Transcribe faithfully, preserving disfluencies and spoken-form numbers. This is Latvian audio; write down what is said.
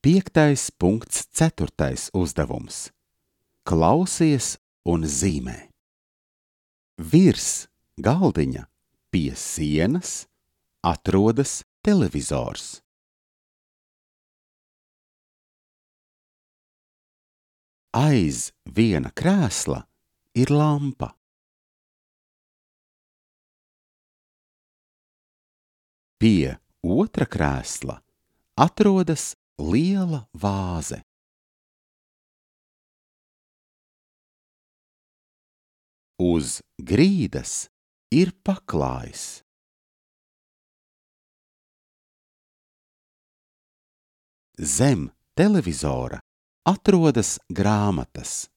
Piektais punkts ceturtais uzdevums. Klausies un zīmē. Virs galdiņa pie sienas atrodas televizors. Aiz viena krēsla ir lampa. Pie otra krēsla atrodas liela vāze. Uz grīdas ir paklājs. Zem televizora atrodas grāmatas.